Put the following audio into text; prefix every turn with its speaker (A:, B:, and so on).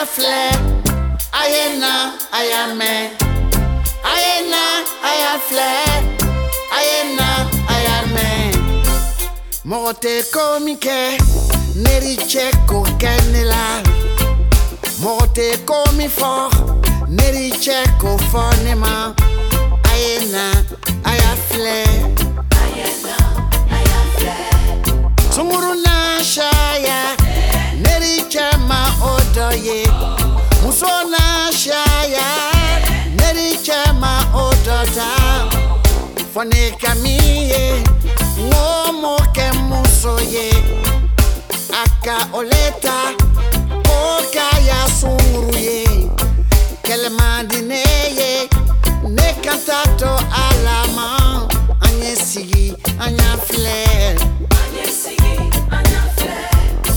A: fle, ayena, ayame. Ayena, ayafle, ayena, ayame. Mote komike, neri cheko kenela. Mote komi for, neri cheko fonema. Ayena, ayafle,
B: ayena, ayafle.
A: Sunguruna shaya, neri chema odoye. Musona shaya, neri chema odota. Fone kamiye, ngomo ke musoye. Aka oleta, oka ya sunguruye. Kelema dineye, ne kantato alama. Anye sigi, anya fle.
B: Anye sigi.